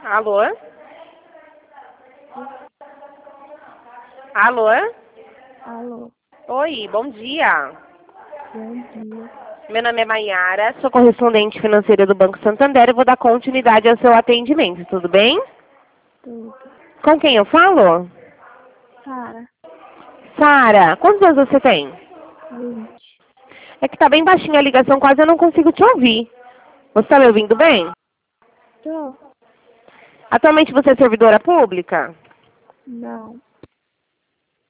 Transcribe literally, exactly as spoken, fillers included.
Alô? Alô? Alô, Oi, bom dia. bom dia. Meu nome é Maiara, sou correspondente financeira do Banco Santander e vou dar continuidade ao seu atendimento, tudo bem? Tudo. Com quem eu falo? Sara, Sara, quantos anos você tem? vinte. É que tá bem baixinha a ligação, quase eu não consigo te ouvir. Você tá me ouvindo bem? Tô. Atualmente você é servidora pública? Não.